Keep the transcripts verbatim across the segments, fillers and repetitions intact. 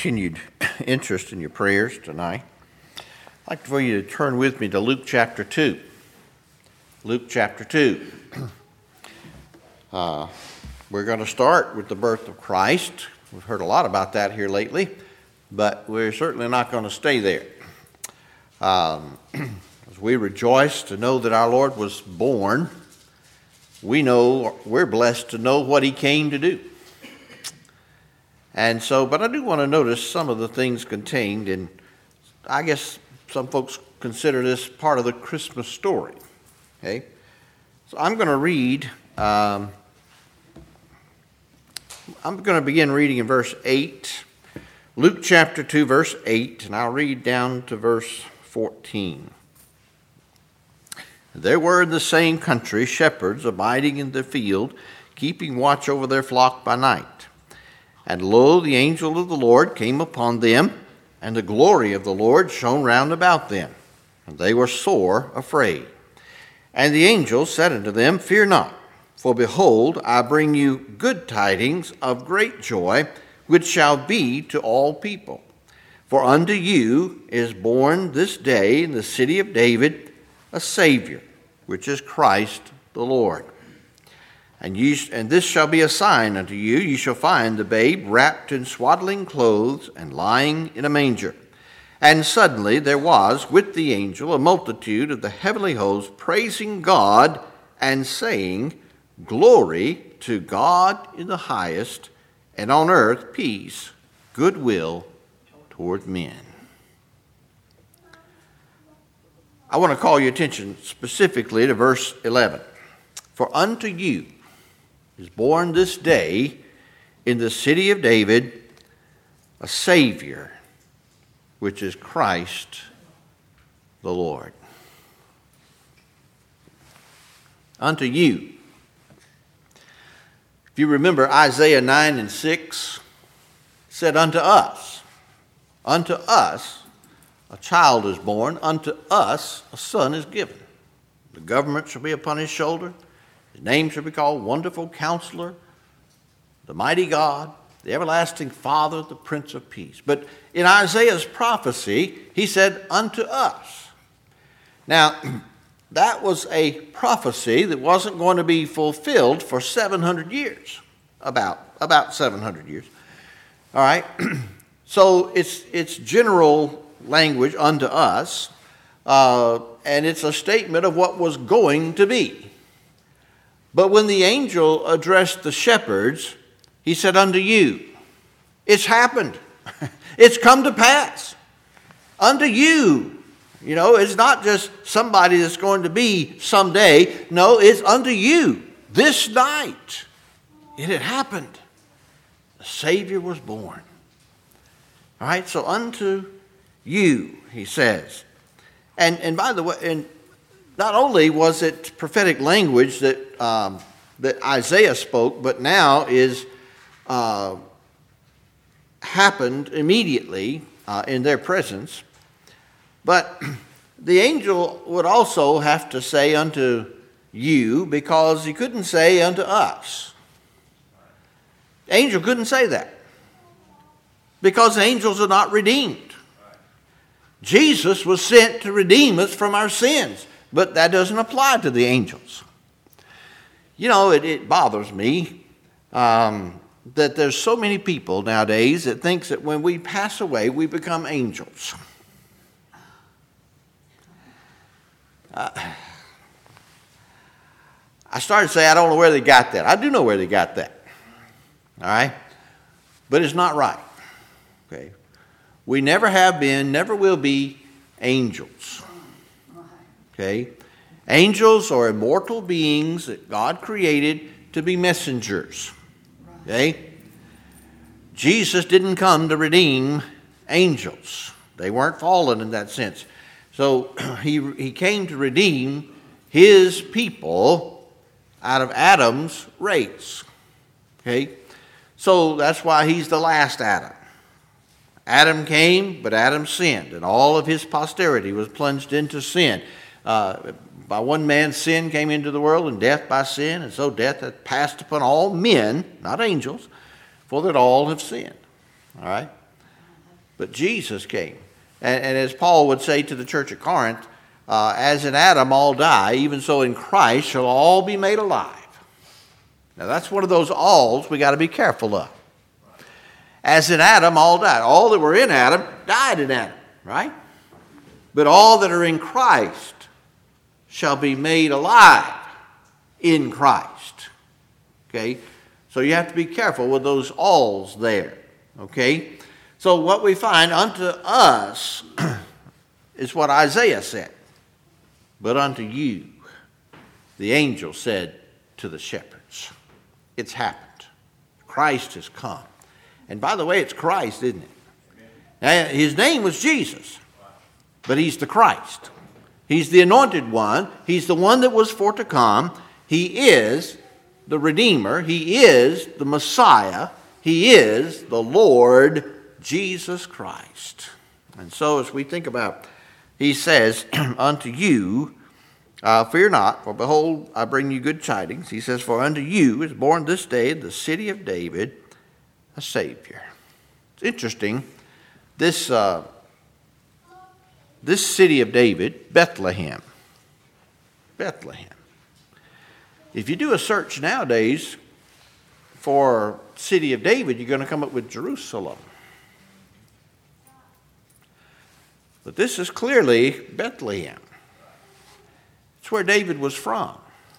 continued interest in your prayers tonight, I'd like for you to turn with me to Luke chapter two. Luke chapter two. Uh, we're going to start with the birth of Christ. We've heard a lot about that here lately, but we're certainly not going to stay there. Um, as we rejoice to know that our Lord was born, we know we're blessed to know what he came to do. And so, but I do want to notice some of the things contained in, I guess some folks consider this part of the Christmas story. Okay? So I'm going to read, um, I'm going to begin reading in verse eight, Luke chapter two, verse eight, and I'll read down to verse fourteen. There were in the same country shepherds abiding in the field, keeping watch over their flock by night. And lo, the angel of the Lord came upon them, and the glory of the Lord shone round about them, and they were sore afraid. And the angel said unto them, Fear not, for behold, I bring you good tidings of great joy, which shall be to all people. For unto you is born this day in the city of David a Savior, which is Christ the Lord. And, ye, and this shall be a sign unto you, ye shall find the babe wrapped in swaddling clothes and lying in a manger. And suddenly there was with the angel a multitude of the heavenly host praising God and saying, Glory to God in the highest, and on earth peace, goodwill toward men. I want to call your attention specifically to verse eleven. For unto you is born this day in the city of David a Savior, which is Christ the Lord. Unto you. If you remember, Isaiah nine and six said, Unto us, unto us a child is born, unto us a son is given. The government shall be upon his shoulder. His name shall be called Wonderful Counselor, the Mighty God, the Everlasting Father, the Prince of Peace. But in Isaiah's prophecy, he said, unto us. Now, that was a prophecy that wasn't going to be fulfilled for seven hundred years, about, about seven hundred years. All right? So it's, it's general language unto us, uh, and it's a statement of what was going to be. But when the angel addressed the shepherds, he said, Unto you. It's happened. It's come to pass. Unto you. You know, it's not just somebody that's going to be someday. No, it's unto you. This night, it had happened. The Savior was born. All right, so unto you, he says. And and by the way, and not only was it prophetic language that um, that Isaiah spoke, but now is uh, happened immediately uh, in their presence. But the angel would also have to say unto you, because he couldn't say unto us. The angel couldn't say that, because angels are not redeemed. Jesus was sent to redeem us from our sins. But that doesn't apply to the angels. You know, it, it bothers me um, that there's so many people nowadays that thinks that when we pass away, we become angels. Uh, I started to say, I don't know where they got that. I do know where they got that. All right? But it's not right. Okay? We never have been, never will be angels. Okay? Angels are immortal beings that God created to be messengers. Okay? Jesus didn't come to redeem angels. They weren't fallen in that sense. So he, he came to redeem his people out of Adam's race. Okay? So that's why he's the last Adam. Adam came, but Adam sinned, and all of his posterity was plunged into sin. Uh, by one man's sin came into the world, and death by sin, and so death hath passed upon all men, not angels, for that all have sinned. All right? but Jesus came. And, and as Paul would say to the church at Corinth, uh, as in Adam all die, even so in Christ shall all be made alive. Now that's one of those alls we got to be careful of. As in Adam all died. All that were in Adam died in Adam, right? But all that are in Christ shall be made alive in Christ. Okay? So you have to be careful with those alls there. Okay? So what we find unto us is what Isaiah said. But unto you, the angel said to the shepherds. It's happened. Christ has come. And by the way, it's Christ, isn't it? Now, his name was Jesus, but he's the Christ. He's the anointed one. He's the one that was for to come. He is the Redeemer. He is the Messiah. He is the Lord Jesus Christ. And so as we think about, he says, unto you, uh, fear not, for behold, I bring you good tidings. He says, for unto you is born this day in the city of David a Savior. It's interesting. This, uh, this city of David, Bethlehem. Bethlehem. If you do a search nowadays for city of David, you're going to come up with Jerusalem. But this is clearly Bethlehem. It's where David was from.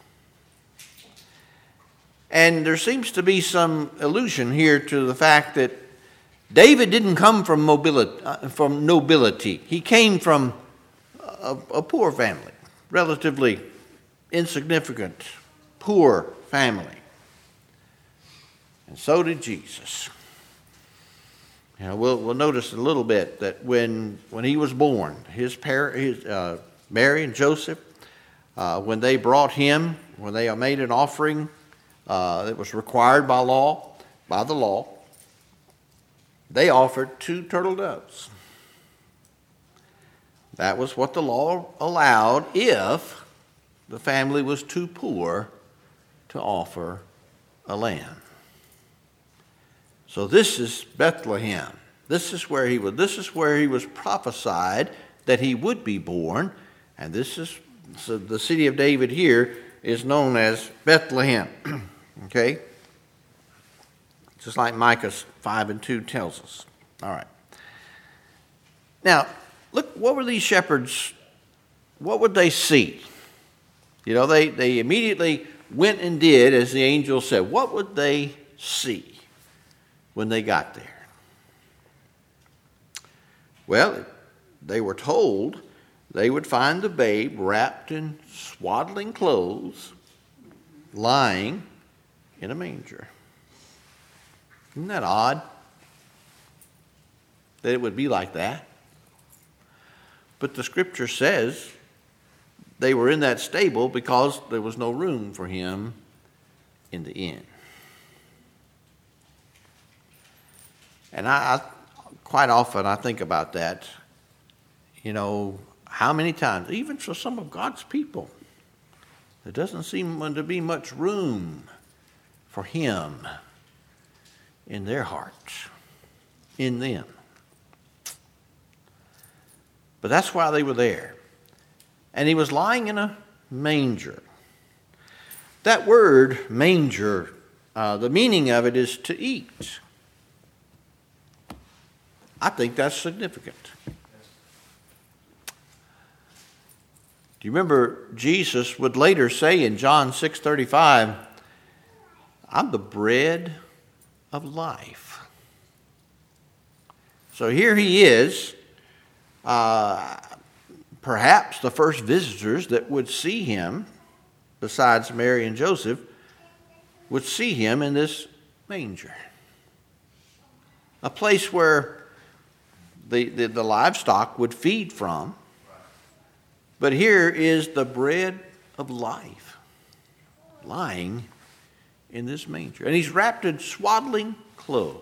And there seems to be some allusion here to the fact that David didn't come from mobility, uh, from nobility. He came from a, a poor family, relatively insignificant, poor family. And so did Jesus. You know, we'll, we'll notice a little bit that when when he was born, his parents, his, uh, Mary and Joseph, uh, when they brought him, when they made an offering uh, that was required by law, by the law, they offered two turtle doves. That was what the law allowed if the family was too poor to offer a lamb. So this is Bethlehem. This is where he was. This is where he was prophesied that he would be born, and this is so the city of David here is known as Bethlehem. Okay, just like Micah five and two tells us. All right. Now, look. What were these shepherds? What would they see? You know, they they immediately went and did as the angel said. What would they see when they got there? Well, they were told they would find the babe wrapped in swaddling clothes, lying in a manger. Isn't that odd that it would be like that? But the scripture says they were in that stable because there was no room for him in the inn. And I, I quite often I think about that. You know, how many times, even for some of God's people, there doesn't seem to be much room for him in their hearts, in them. But that's why they were there. And he was lying in a manger. That word, manger, uh, the meaning of it is to eat. I think that's significant. Do you remember Jesus would later say in John six thirty-five, I'm the bread of life. So here he is, uh, perhaps the first visitors that would see him, besides Mary and Joseph, would see him in this manger. A place where the, the, the livestock would feed from. But here is the bread of life lying in this manger. And he's wrapped in swaddling clothes.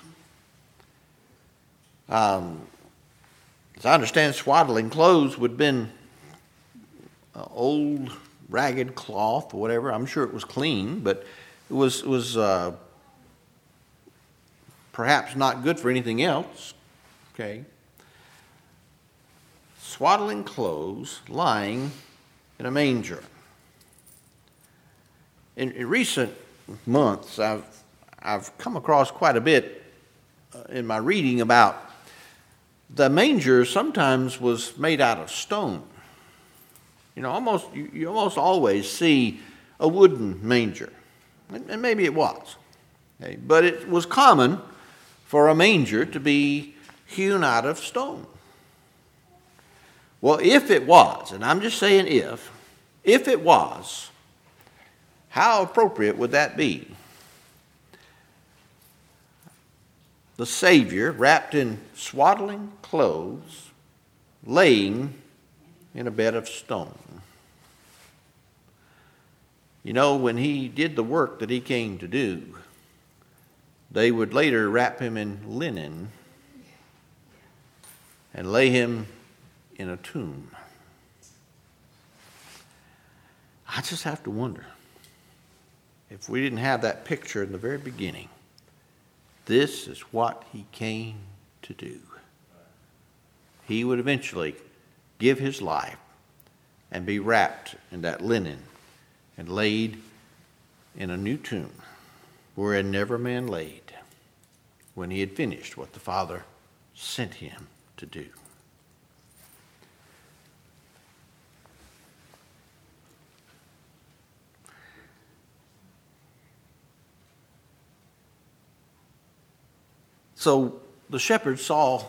Um, as I understand, swaddling clothes would have been uh, old, ragged cloth or whatever. I'm sure it was clean, but it was, it was uh, perhaps not good for anything else. Okay? Swaddling clothes, lying in a manger. In, in recent months, I've I've come across quite a bit uh, in my reading about the manger sometimes was made out of stone. You know, almost you, you almost always see a wooden manger, and, and maybe it was, okay? But it was common for a manger to be hewn out of stone. Well, if it was, and I'm just saying if, if it was, how appropriate would that be? The Savior, wrapped in swaddling clothes, laying in a bed of stone. You know, when he did the work that he came to do, they would later wrap him in linen and lay him in a tomb. I just have to wonder if we didn't have that picture in the very beginning. This is what he came to do. He would eventually give his life and be wrapped in that linen and laid in a new tomb wherein never man laid when he had finished what the Father sent him to do. So the shepherds saw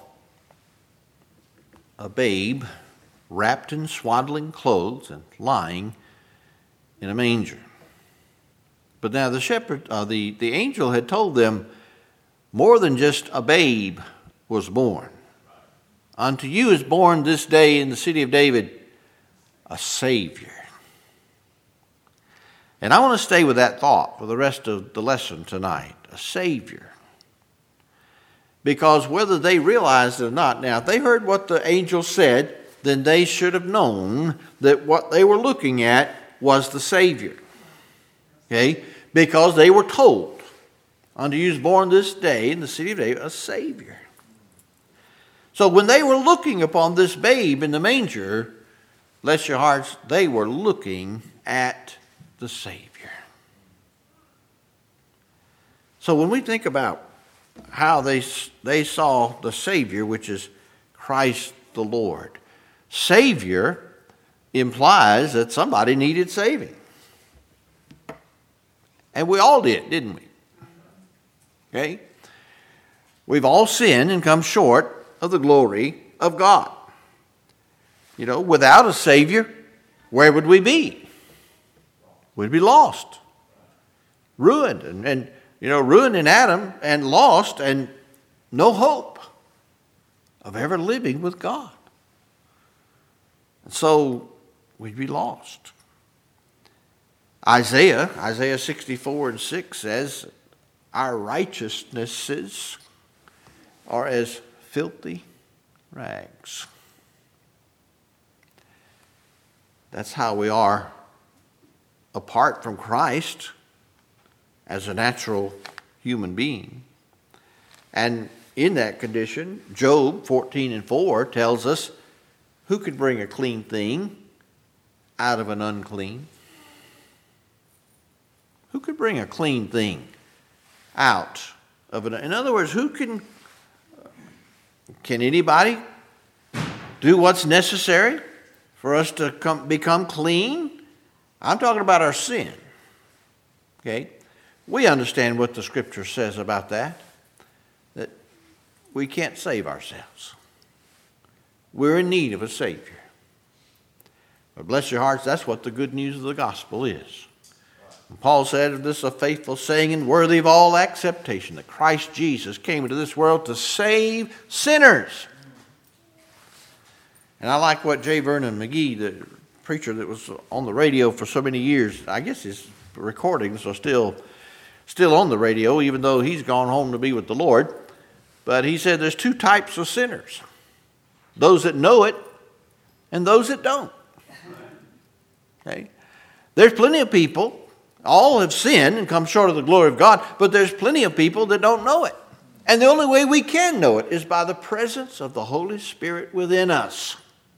a babe wrapped in swaddling clothes and lying in a manger. But now the shepherd, uh, the, the angel had told them more than just a babe was born. Unto you is born this day in the city of David a Savior. And I want to stay with that thought for the rest of the lesson tonight. A Savior. Because whether they realized it or not, now if they heard what the angel said, then they should have known that what they were looking at was the Savior. Okay? Because they were told, unto you is born this day in the city of David a Savior. So when they were looking upon this babe in the manger, bless your hearts, they were looking at the Savior. So when we think about how they, they saw the Savior, which is Christ the Lord. Savior implies that somebody needed saving. And we all did, didn't we? Okay? We've all sinned and come short of the glory of God. You know, without a Savior, where would we be? We'd be lost, ruined, and, and you know, ruined in Adam and lost and no hope of ever living with God. And so we'd be lost. Isaiah, Isaiah sixty-four and six says, our righteousnesses are as filthy rags. That's how we are apart from Christ as a natural human being. And in that condition, Job fourteen and four tells us, who could bring a clean thing out of an unclean? Who could bring a clean thing out of an... In other words, who can... Can anybody do what's necessary for us to come, become clean? I'm talking about our sin. Okay? We understand what the Scripture says about that, that we can't save ourselves. We're in need of a Savior. But bless your hearts, that's what the good news of the gospel is. And Paul said, this is a faithful saying and worthy of all acceptation, that Christ Jesus came into this world to save sinners. And I like what J. Vernon McGee, the preacher that was on the radio for so many years, I guess his recordings are still, still on the radio, even though he's gone home to be with the Lord. But he said there's two types of sinners. Those that know it and those that don't. Okay? There's plenty of people, all have sinned and come short of the glory of God, but there's plenty of people that don't know it. And the only way we can know it is by the presence of the Holy Spirit within us.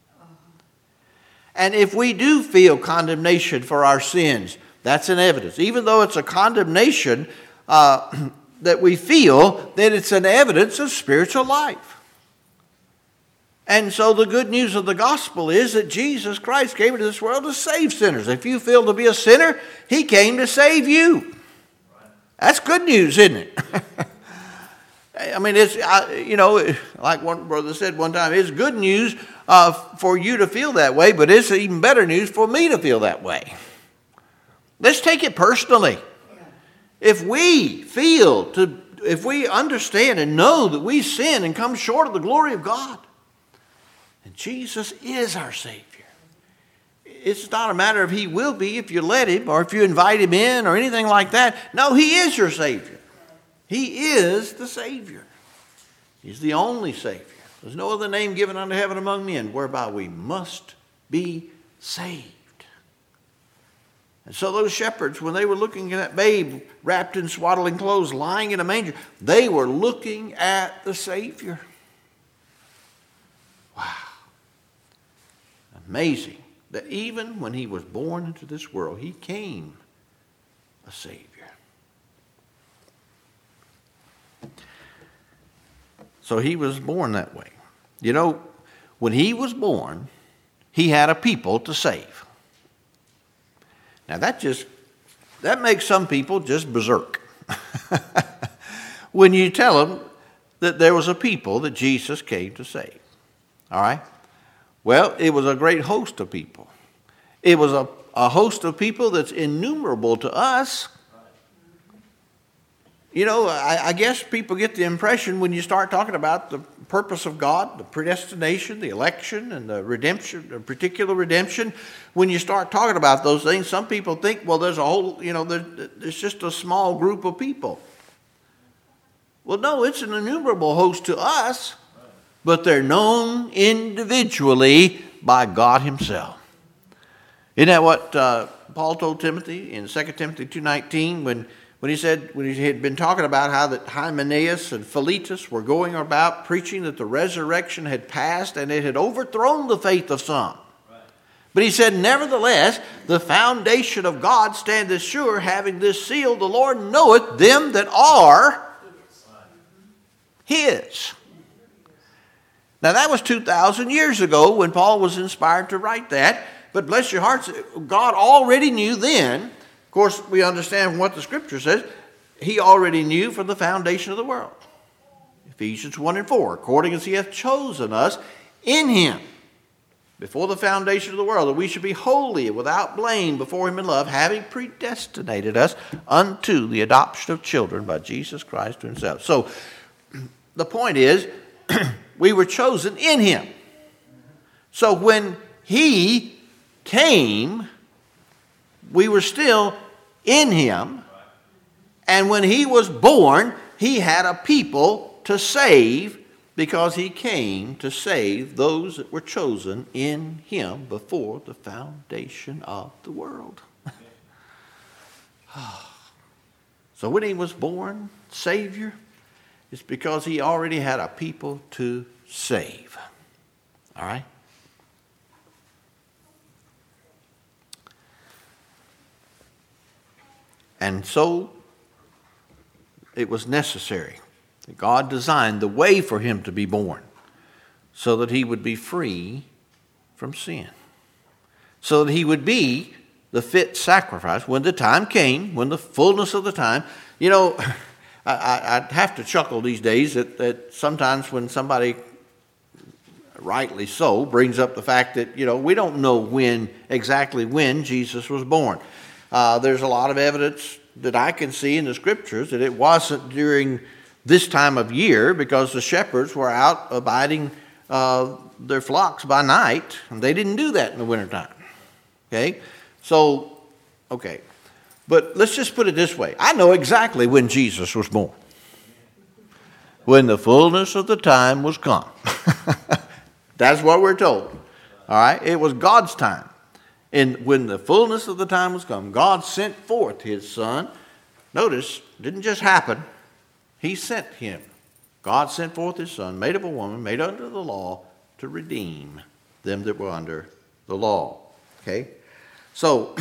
And if we do feel condemnation for our sins, that's an evidence. Even though it's a condemnation uh, that we feel, then it's an evidence of spiritual life. And so the good news of the gospel is that Jesus Christ came into this world to save sinners. If you feel to be a sinner, he came to save you. That's good news, isn't it? I mean, it's, you know, like one brother said one time, it's good news uh, for you to feel that way, but it's even better news for me to feel that way. Let's take it personally. If we feel, to, if we understand and know that we sin and come short of the glory of God, and Jesus is our Savior. It's not a matter of he will be if you let him or if you invite him in or anything like that. No, he is your Savior. He is the Savior. He's the only Savior. There's no other name given unto heaven among men whereby we must be saved. And so those shepherds, when they were looking at that babe wrapped in swaddling clothes, lying in a manger, they were looking at the Savior. Wow. Amazing that even when he was born into this world, he came a Savior. So he was born that way. You know, when he was born, he had a people to save. Now that just, that makes some people just berserk. When you tell them that there was a people that Jesus came to save. All right? Well, it was a great host of people. It was a, a host of people that's innumerable to us. You know, I, I guess people get the impression when you start talking about the purpose of God, the predestination, the election, and the redemption, the particular redemption, when you start talking about those things, some people think, well, there's a whole, you know, there, there's just a small group of people. Well, no, it's an innumerable host to us, but they're known individually by God himself. Isn't that what uh, Paul told Timothy in Second Timothy two nineteen when When he said, when he had been talking about how that Hymenaeus and Philetus were going about preaching that the resurrection had passed and it had overthrown the faith of some. Right. But he said, nevertheless, the foundation of God standeth sure, having this seal, the Lord knoweth them that are his. Now that was two thousand years ago when Paul was inspired to write that. But bless your hearts, God already knew then. Of course, we understand what the Scripture says. He already knew from the foundation of the world. Ephesians one and four, according as he hath chosen us in him, before the foundation of the world, that we should be holy and without blame before him in love, having predestinated us unto the adoption of children by Jesus Christ to himself. So, the point is, we were chosen in him. So when he came, we were still in him, and when he was born, he had a people to save, because he came to save those that were chosen in him before the foundation of the world. So when he was born Savior, it's because he already had a people to save. All right? And so it was necessary. God designed the way for him to be born so that he would be free from sin. So that he would be the fit sacrifice when the time came, when the fullness of the time. You know, I, I have to chuckle these days that, that sometimes when somebody, rightly so, brings up the fact that, you know, we don't know when, exactly when Jesus was born. Uh, there's a lot of evidence that I can see in the Scriptures that it wasn't during this time of year, because the shepherds were out abiding uh, their flocks by night, and they didn't do that in the wintertime. Okay? So, okay. But let's just put it this way. I know exactly when Jesus was born. When the fullness of the time was come. That's what we're told. All right? It was God's time. And when the fullness of the time was come, God sent forth his Son. Notice, it didn't just happen. He sent him God sent forth his Son, made of a woman, made under the law, to redeem them that were under the law. Okay? So,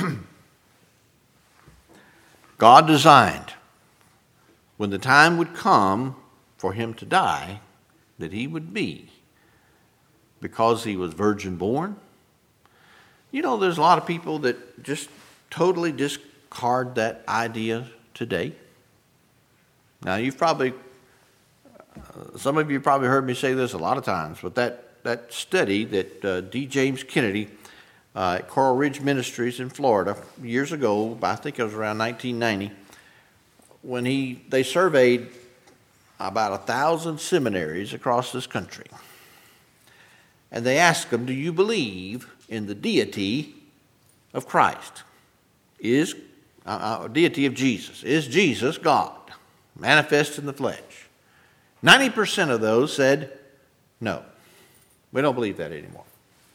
God designed, when the time would come for him to die, that he would be, because he was virgin born. You know, there's a lot of people that just totally discard that idea today. Now, you've probably, uh, some of you probably heard me say this a lot of times, but that, that study that uh, D. James Kennedy uh, at Coral Ridge Ministries in Florida years ago, I think it was around nineteen ninety, when he they surveyed about a thousand seminaries across this country. And they asked them, do you believe in the deity of Christ? Is uh, uh, deity of Jesus? Is Jesus God, manifest in the flesh? ninety percent of those said, no, we don't believe that anymore.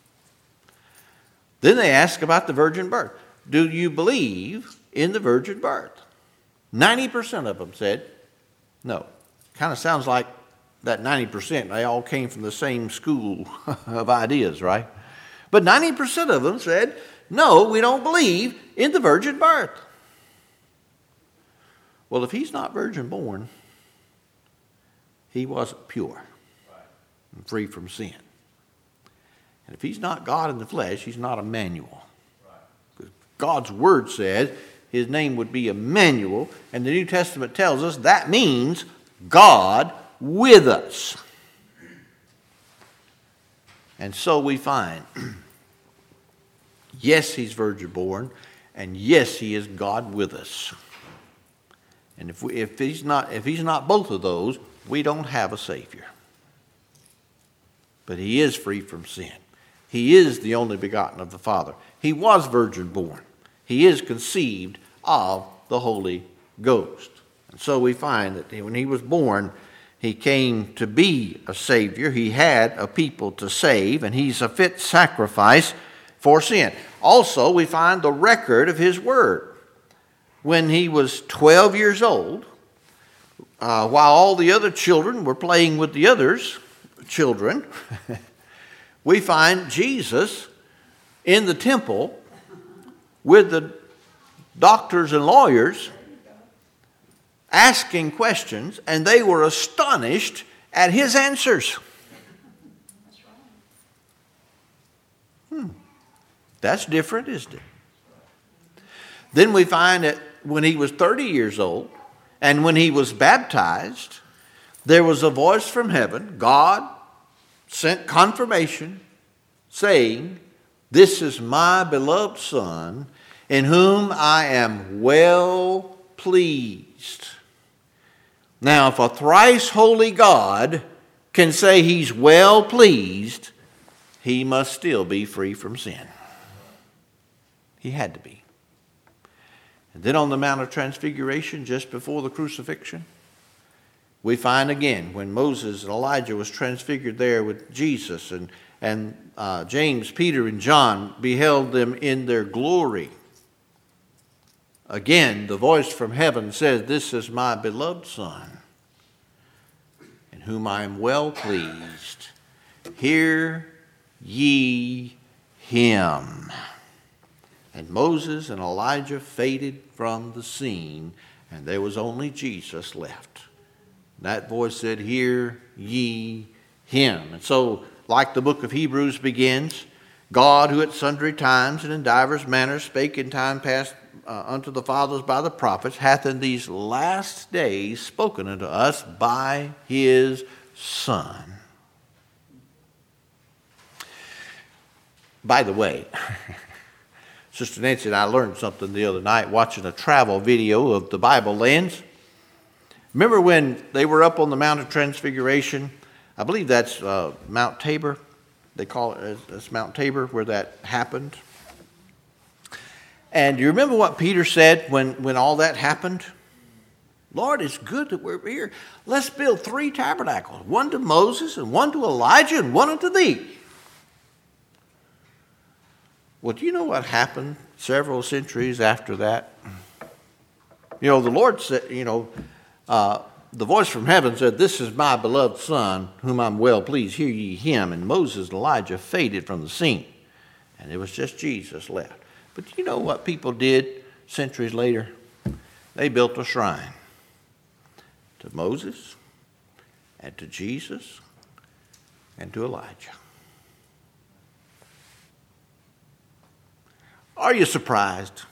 Then they asked about the virgin birth. Do you believe in the virgin birth? ninety percent of them said, no. Kind of sounds like that ninety percent, they all came from the same school of ideas, right? But ninety percent of them said, no, we don't believe in the virgin birth. Well, if he's not virgin born, he wasn't pure and free from sin. And if he's not God in the flesh, he's not Emmanuel. Because God's word said his name would be Emmanuel, and the New Testament tells us that means God with us. And so we find, yes, he's virgin born, and yes, he is God with us. And if we, if he's not if he's not both of those, we don't have a Savior. But he is free from sin. He is the only begotten of the Father. He was virgin born. He is conceived of the Holy Ghost. And so we find that when he was born, he came to be a Savior. He had a people to save, and he's a fit sacrifice for sin. Also, we find the record of his word. When he was twelve years old, uh, while all the other children were playing with the others' children, we find Jesus in the temple with the doctors and lawyers asking questions, and they were astonished at his answers. Hmm. That's different, isn't it? Then we find that when he was thirty years old, and when he was baptized, there was a voice from heaven. God sent confirmation saying, "This is my beloved Son, in whom I am well pleased." Now, if a thrice holy God can say he's well pleased, he must still be free from sin. He had to be. And then on the Mount of Transfiguration, just before the crucifixion, we find again when Moses and Elijah was transfigured there with Jesus, and, and uh, James, Peter, and John beheld them in their glory. Again, the voice from heaven says, "This is my beloved Son, in whom I am well pleased. Hear ye him." And Moses and Elijah faded from the scene, and there was only Jesus left. That voice said, "Hear ye him." And so, like the book of Hebrews begins, God, who at sundry times and in divers manners spake in time past uh, unto the fathers by the prophets, hath in these last days spoken unto us by his Son. By the way, Sister Nancy and I learned something the other night watching a travel video of the Bible lands. Remember when they were up on the Mount of Transfiguration? I believe that's uh, Mount Tabor. They call it it's Mount Tabor where that happened. And do you remember what Peter said when, when all that happened? "Lord, it's good that we're here. Let's build three tabernacles, one to Moses and one to Elijah and one unto thee." Well, do you know what happened several centuries after that? You know, the Lord said, you know, uh, the voice from heaven said, "This is my beloved Son, whom I'm well pleased. Hear ye him." And Moses and Elijah faded from the scene. And it was just Jesus left. But you know what people did centuries later? They built a shrine to Moses and to Jesus and to Elijah. Are you surprised?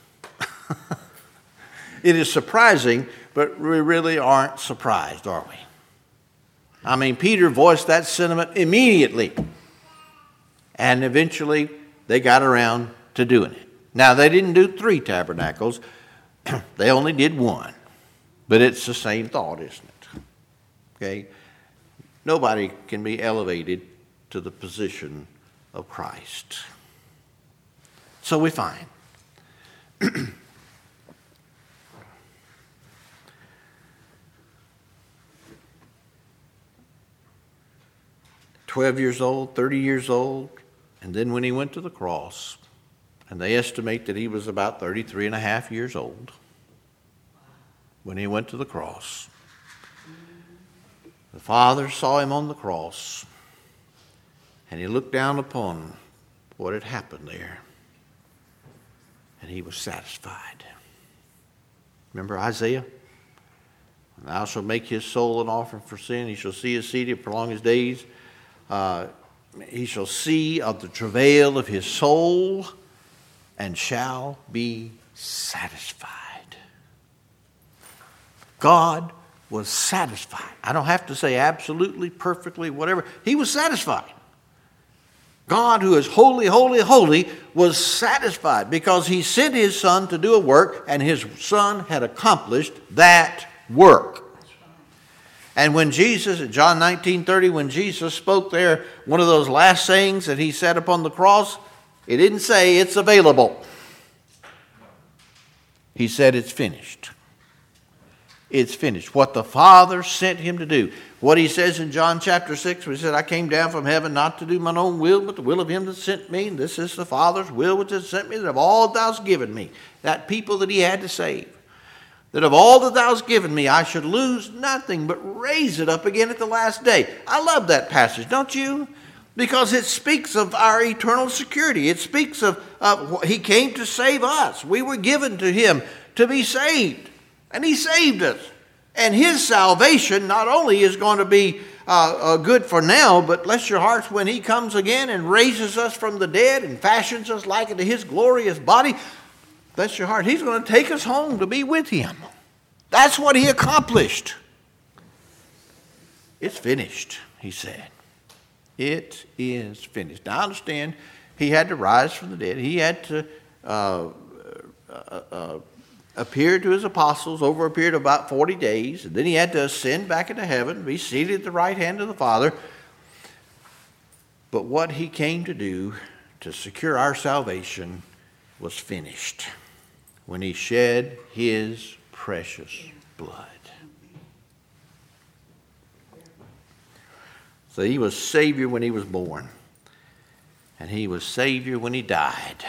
It is surprising, but we really aren't surprised, are we? I mean, Peter voiced that sentiment immediately. And eventually they got around to doing it. Now, they didn't do three tabernacles. They only did one. But it's the same thought, isn't it? Okay? Nobody can be elevated to the position of Christ. So we find twelve years old, thirty years old, and then when he went to the cross, and they estimate that he was about thirty-three and a half years old when he went to the cross. The Father saw him on the cross, and he looked down upon what had happened there, and he was satisfied. Remember Isaiah? "Thou shalt make his soul an offering for sin. He shall see his seed and prolong his days. Uh, he shall see of the travail of his soul and shall be satisfied." God was satisfied. I don't have to say absolutely, perfectly, whatever. He was satisfied. God, who is holy, holy, holy, was satisfied because he sent his Son to do a work, and his Son had accomplished that work. And when Jesus, in John nineteen thirty, when Jesus spoke there, one of those last sayings that he said upon the cross, it didn't say it's available. He said it's finished. It's finished. What the Father sent him to do. What he says in John chapter six, where he said, "I came down from heaven not to do mine own will, but the will of him that sent me. And this is the Father's will which has sent me, that of all that thou hast given me," that people that he had to save, "that of all that thou hast given me, I should lose nothing, but raise it up again at the last day." I love that passage, don't you? Because it speaks of our eternal security. It speaks of uh, he came to save us. We were given to him to be saved. And he saved us. And his salvation not only is going to be uh, uh, good for now, but bless your hearts, when he comes again and raises us from the dead and fashions us like unto his glorious body, bless your heart, he's going to take us home to be with him. That's what he accomplished. It's finished, he said. It is finished. Now I understand he had to rise from the dead. He had to uh, uh, uh, appear to his apostles over a period of about forty days. And then he had to ascend back into heaven, be seated at the right hand of the Father. But what he came to do to secure our salvation was finished when he shed his precious blood. So he was Savior when he was born, and he was Savior when he died,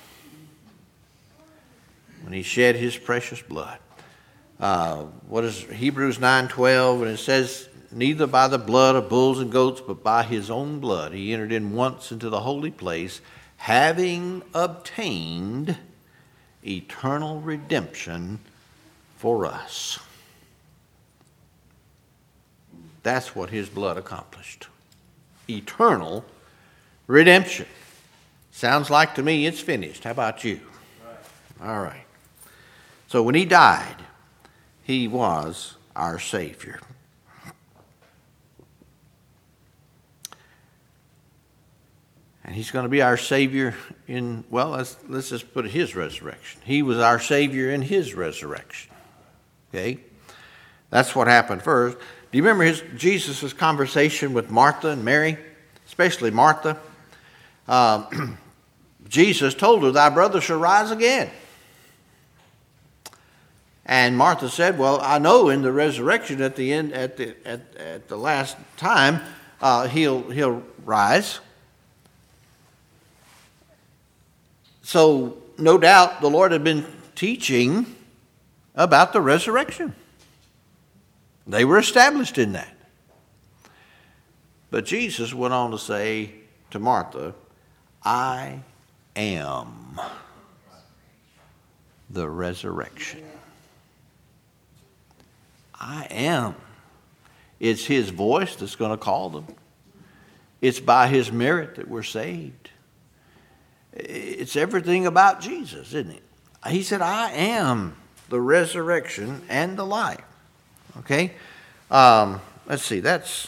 when he shed his precious blood. Uh, what is Hebrews nine twelve, and it says, "Neither by the blood of bulls and goats, but by his own blood he entered in once into the holy place, having obtained eternal redemption for us." That's what his blood accomplished. Eternal redemption. Sounds like to me it's finished. How about you? Right. All right. So when he died, he was our Savior. And he's going to be our Savior in, well, let's, let's just put it, his resurrection. He was our Savior in his resurrection. Okay? That's what happened first. Do you remember his, Jesus' conversation with Martha and Mary? Especially Martha. Uh, Jesus told her, "Thy brother shall rise again." And Martha said, "Well, I know in the resurrection at the end, at the at, at the last time, uh, he'll he'll rise." So no doubt the Lord had been teaching about the resurrection. They were established in that. But Jesus went on to say to Martha, I am the resurrection. I am. It's his voice that's going to call them. It's by his merit that we're saved. It's everything about Jesus, isn't it? He said, I am the resurrection and the life. Okay? Um, let's see, that's...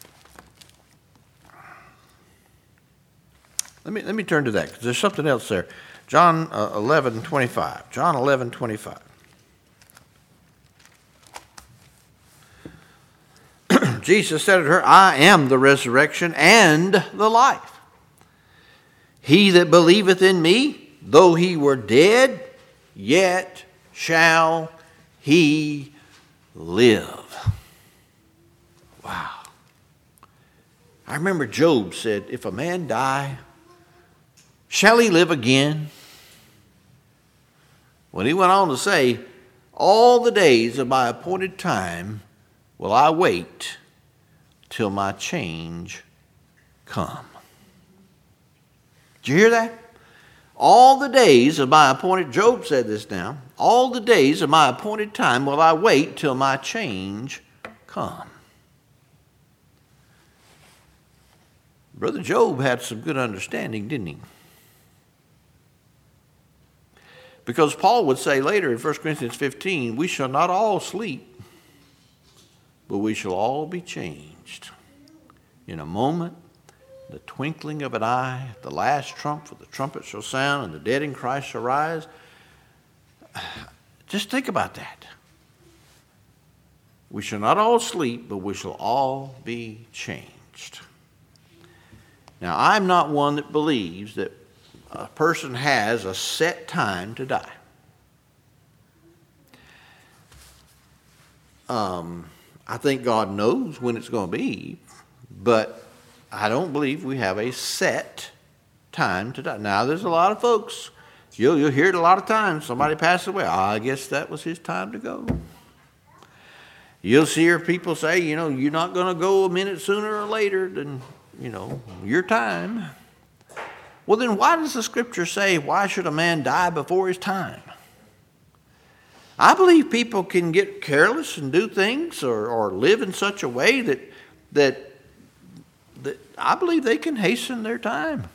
Let me, let me turn to that, because there's something else there. John uh, eleven twenty-five. John eleven twenty-five. Jesus said to her, I am the resurrection and the life. He that believeth in me, though he were dead, yet shall he live. Wow. I remember Job said, if a man die, shall he live again? When he went on to say, all the days of my appointed time will I wait till my change come. Did you hear that? All the days of my appointed, Job said this now, all the days of my appointed time will I wait till my change come. Brother Job had some good understanding, didn't he? Because Paul would say later in First Corinthians fifteen, we shall not all sleep, but we shall all be changed. In a moment, the twinkling of an eye, the last trump, for the trumpet shall sound, and the dead in Christ shall rise. Just think about that. We shall not all sleep, but we shall all be changed. Now, I'm not one that believes that a person has a set time to die. Um, I think God knows when it's going to be, but I don't believe we have a set time to die. Now, there's a lot of folks, you'll, you'll hear it a lot of times, somebody passes away, oh, I guess that was his time to go. You'll hear people say, you know, you're not going to go a minute sooner or later than, you know, your time. Well, then why does the Scripture say, why should a man die before his time? I believe people can get careless and do things or, or live in such a way that, that, that I believe they can hasten their time.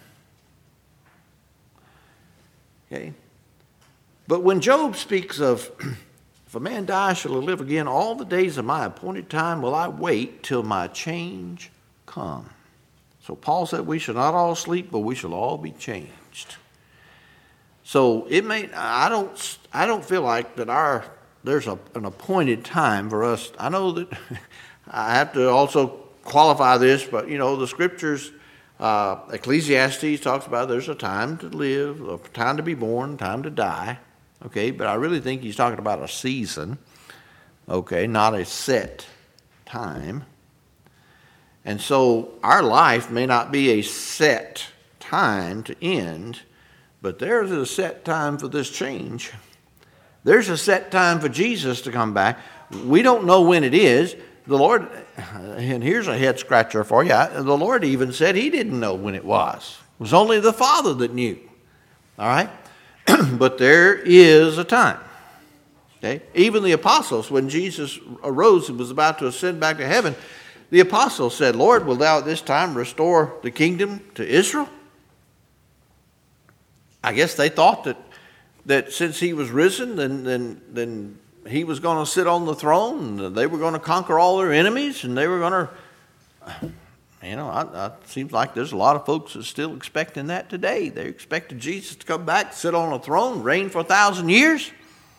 Okay? But when Job speaks of, if a man die, shall he live again, all the days of my appointed time will I wait till my change come. So Paul said we shall not all sleep, but we shall all be changed. So it may, I don't, I don't feel like that our, there's a, an appointed time for us. I know that I have to also qualify this, but you know, the Scriptures, uh, Ecclesiastes talks about there's a time to live, a time to be born, a time to die. Okay, but I really think he's talking about a season. Okay, not a set time. And so our life may not be a set time to end, but there's a set time for this change. There's a set time for Jesus to come back. We don't know when it is. The Lord, and here's a head scratcher for you, the Lord even said he didn't know when it was. It was only the Father that knew. All right? But there is a time. Okay? Even the apostles, when Jesus arose and was about to ascend back to heaven, the apostles said, Lord, wilt thou at this time restore the kingdom to Israel? I guess they thought that, that since he was risen, then, then, then he was going to sit on the throne, and they were going to conquer all their enemies, and they were going to, you know, I, I, it seems like there's a lot of folks that are still expecting that today. They expected Jesus to come back, sit on a throne, reign for a thousand years.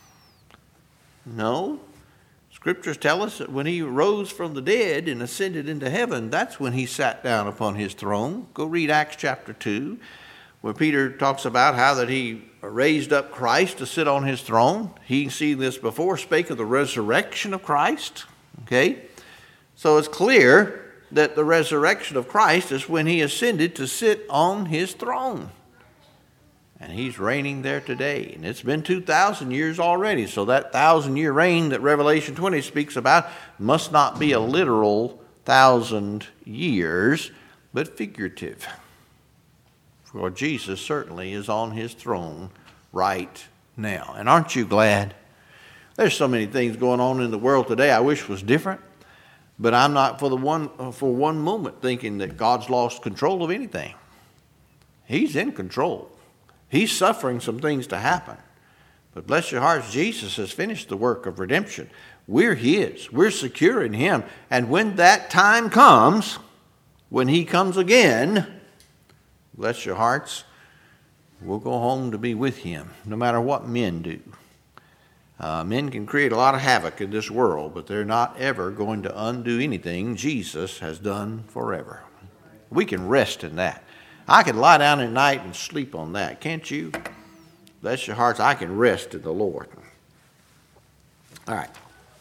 No. Scriptures tell us that when he rose from the dead and ascended into heaven, that's when he sat down upon his throne. Go read Acts chapter two, where Peter talks about how that he raised up Christ to sit on his throne. He, seen this before, spake of the resurrection of Christ. Okay? So it's clear that the resurrection of Christ is when he ascended to sit on his throne. And he's reigning there today. And it's been two thousand years already. So that thousand-year reign that Revelation twenty speaks about must not be a literal thousand years, but figurative. For Jesus certainly is on his throne right now. And aren't you glad? There's so many things going on in the world today I wish was different. But I'm not for the one for one moment thinking that God's lost control of anything. He's in control. He's suffering some things to happen. But bless your hearts, Jesus has finished the work of redemption. We're his. We're secure in him. And when that time comes, when he comes again, bless your hearts, we'll go home to be with him, no matter what men do. Uh, men can create a lot of havoc in this world, but they're not ever going to undo anything Jesus has done forever. We can rest in that. I can lie down at night and sleep on that. Can't you? Bless your hearts. I can rest in the Lord. All right.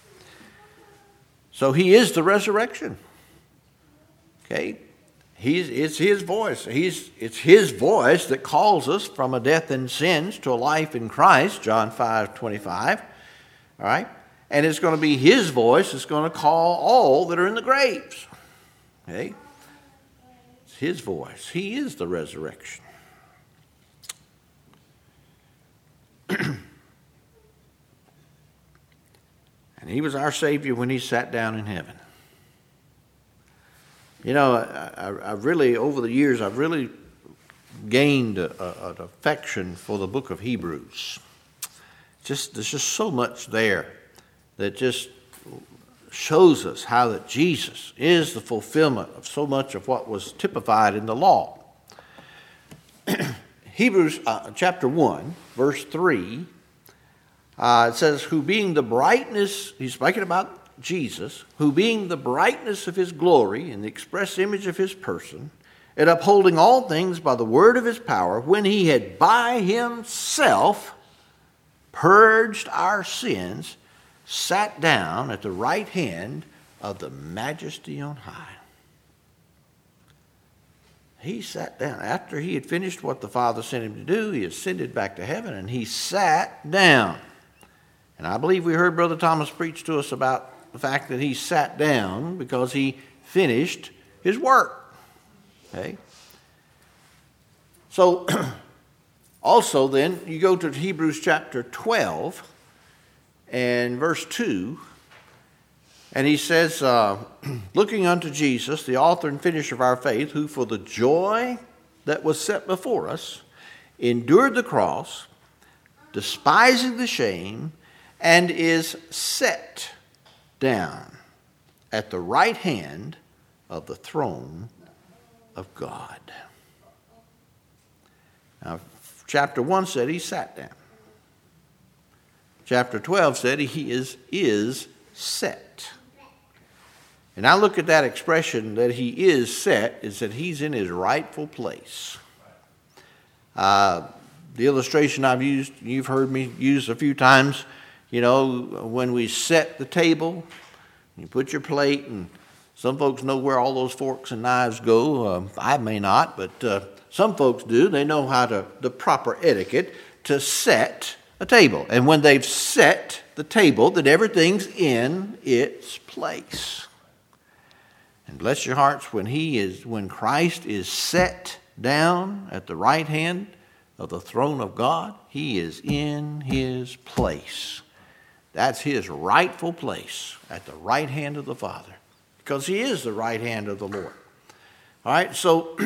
So he is the resurrection. Okay? He's, it's his voice. He's, it's his voice that calls us from a death in sins to a life in Christ, John five twenty-five. All right? And it's going to be his voice that's going to call all that are in the graves. Okay? His voice. He is the resurrection. And he was our Savior when he sat down in heaven. You know, I, I, I've really, over the years, I've really gained a, a, an affection for the book of Hebrews. Just there's just so much there that just shows us how that Jesus is the fulfillment of so much of what was typified in the law. Hebrews uh, chapter one, verse three, uh, it says, who being the brightness, he's speaking about Jesus, who being the brightness of his glory and the express image of his person, and upholding all things by the word of his power, when he had by himself purged our sins, sat down at the right hand of the Majesty on high. He sat down. After he had finished what the Father sent him to do, he ascended back to heaven, and he sat down. And I believe we heard Brother Thomas preach to us about the fact that he sat down because he finished his work. Okay? So, also then, you go to Hebrews chapter twelve, and verse two, and he says, uh, looking unto Jesus, the author and finisher of our faith, who for the joy that was set before us endured the cross, despising the shame, and is set down at the right hand of the throne of God. Now, chapter one said he sat down. Chapter twelve said he is, is set. And I look at that expression that he is set, is that he's in his rightful place. Uh, the illustration I've used, you've heard me use a few times, you know, when we set the table, you put your plate, and some folks know where all those forks and knives go. Uh, I may not, but uh, some folks do. They know how to, the proper etiquette to set a table. And when they've set the table, that everything's in its place. And bless your hearts, when he is, when Christ is set down at the right hand of the throne of God, he is in his place. That's his rightful place at the right hand of the Father, because he is the right hand of the Lord. All right, so,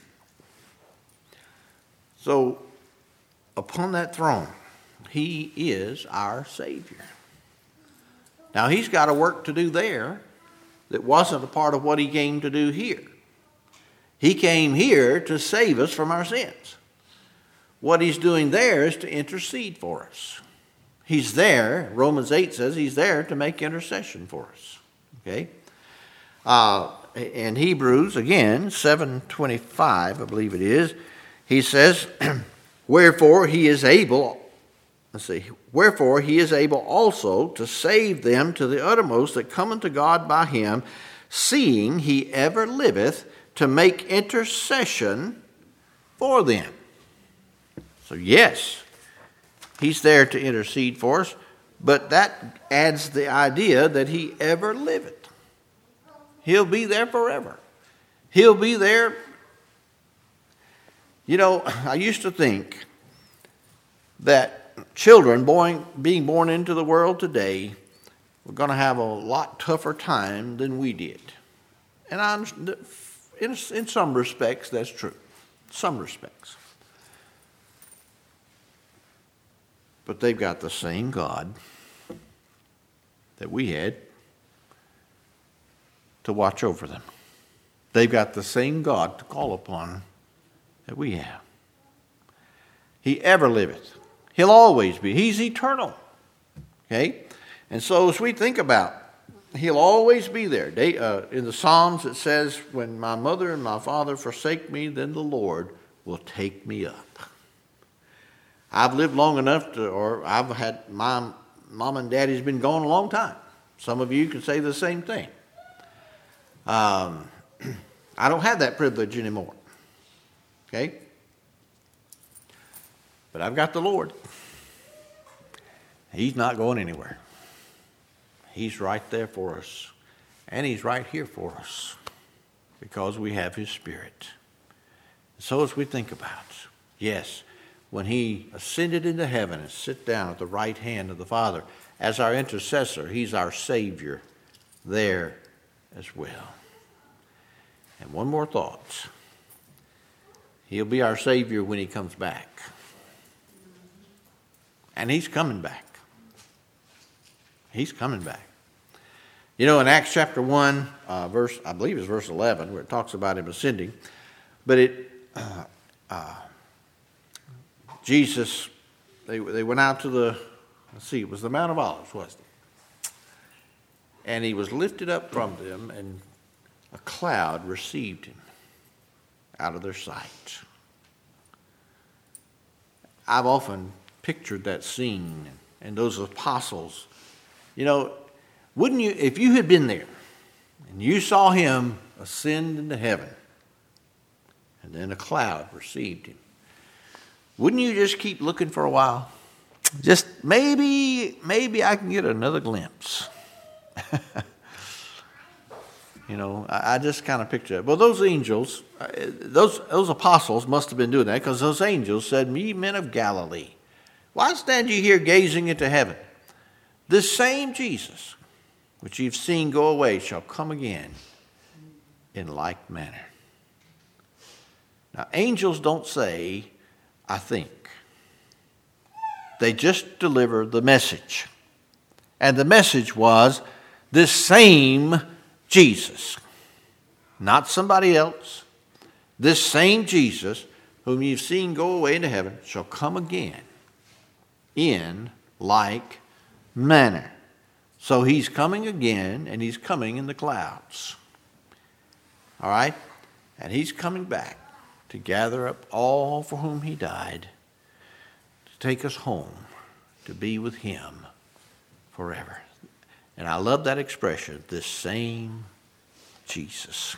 so upon that throne, he is our Savior. Now, he's got a work to do there that wasn't a part of what he came to do here. He came here to save us from our sins. What he's doing there is to intercede for us. He's there, Romans eight says he's there to make intercession for us. Okay? Uh, in Hebrews, again, seven twenty-five, I believe it is, he says, wherefore he is able, let's see, wherefore he is able also to save them to the uttermost that come unto God by him, seeing he ever liveth to make intercession for them. So yes, he's there to intercede for us, but that adds the idea that he ever liveth. He'll be there forever. He'll be there. You know, I used to think that children born, being born into the world today were going to have a lot tougher time than we did. And I, in, in some respects, that's true. Some respects. But they've got the same God that we had to watch over them. They've got the same God to call upon that we have. He ever liveth. He'll always be. He's eternal. Okay? And so as we think about, he'll always be there. They, uh, in the Psalms it says, when my mother and my father forsake me, then the Lord will take me up. I've lived long enough to, or I've had, my mom and daddy's been gone a long time. Some of you can say the same thing. Um, I don't have that privilege anymore. Okay? But I've got the Lord. He's not going anywhere. He's right there for us. And he's right here for us because we have his Spirit. So as we think about, yes, when he ascended into heaven and sit down at the right hand of the Father as our intercessor, he's our Savior there as well. And one more thought. He'll be our Savior when he comes back. And he's coming back. He's coming back. You know, in Acts chapter one, uh, verse, I believe it's verse eleven, where it talks about him ascending, but it, uh, uh, Jesus, they they went out to the, let's see, it was the Mount of Olives, wasn't it? And he was lifted up from them, and a cloud received him out of their sight. I've often pictured that scene and those apostles. You know, wouldn't you, if you had been there and you saw him ascend into heaven and then a cloud received him, wouldn't you just keep looking for a while? Just maybe, maybe I can get another glimpse. You know, I, I just kind of picture it. Well, those angels, those those apostles must have been doing that because those angels said, "Ye men of Galilee, why stand ye here gazing into heaven? This same Jesus, which you've seen go away, shall come again in like manner." Now, angels don't say, "I think." They just deliver the message. And the message was, this same Jesus, not somebody else, this same Jesus, whom you've seen go away into heaven, shall come again in like manner. So he's coming again, and he's coming in the clouds. All right? And he's coming back to gather up all for whom he died, to take us home, to be with him forever. And I love that expression, this same Jesus.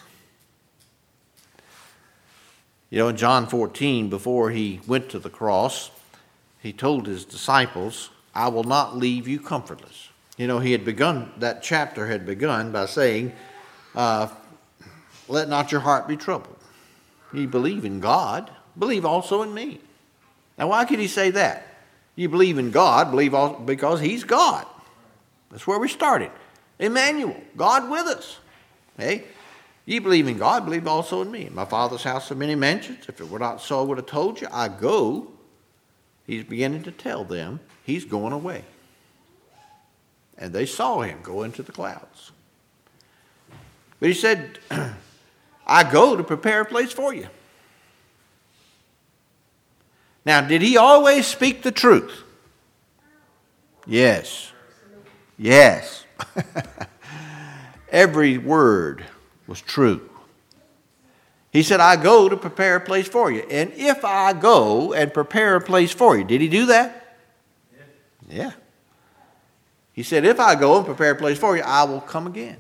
You know, in John fourteen, before he went to the cross, he told his disciples, "I will not leave you comfortless." You know, he had begun, that chapter had begun by saying, uh, let not your heart be troubled. You believe in God, believe also in me. Now, why could he say that? You believe in God, believe all, because he's God. That's where we started. Emmanuel, God with us. Okay? You believe in God, believe also in me. In my Father's house are many mansions. If it were not so, I would have told you. I go. He's beginning to tell them he's going away. And they saw him go into the clouds. But he said, I go to prepare a place for you. Now, did he always speak the truth? Yes. Yes. Every word was true. He said, I go to prepare a place for you. And if I go and prepare a place for you, did he do that? Yeah. Yeah. He said, if I go and prepare a place for you, I will come again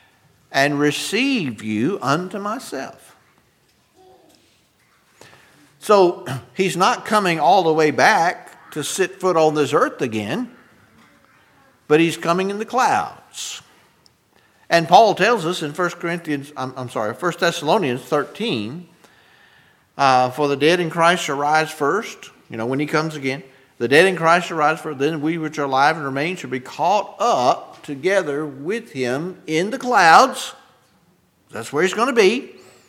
and receive you unto myself. So he's not coming all the way back to sit foot on this earth again, but he's coming in the clouds. And Paul tells us in First Corinthians, I'm, I'm sorry, First Thessalonians thirteen, uh, for the dead in Christ shall rise first, you know, when he comes again. The dead in Christ shall rise first, then we which are alive and remain shall be caught up together with him in the clouds. That's where he's going to be.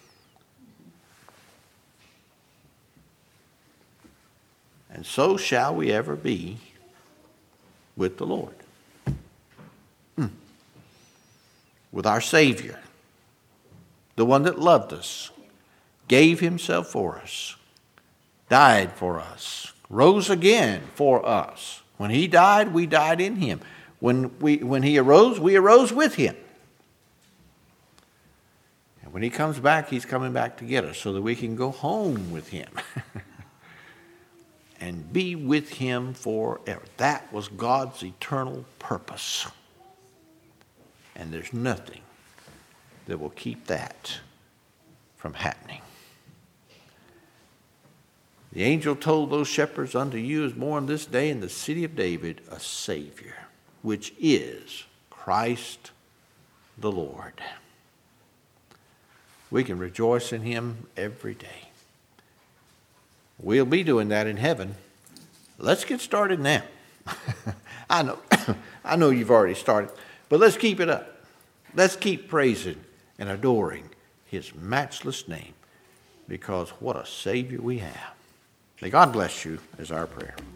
And so shall we ever be with the Lord. Hmm. With our Savior, the one that loved us, gave himself for us, died for us, rose again for us. When he died, we died in him. When we when he arose, we arose with him. And when he comes back, he's coming back to get us so that we can go home with him and be with him forever. That was God's eternal purpose. And there's nothing that will keep that from happening. The angel told those shepherds, unto you is born this day in the city of David a Savior, which is Christ the Lord. We can rejoice in him every day. We'll be doing that in heaven. Let's get started now. I know, I know you've already started, but let's keep it up. Let's keep praising and adoring his matchless name, because what a Savior we have. May God bless you is our prayer.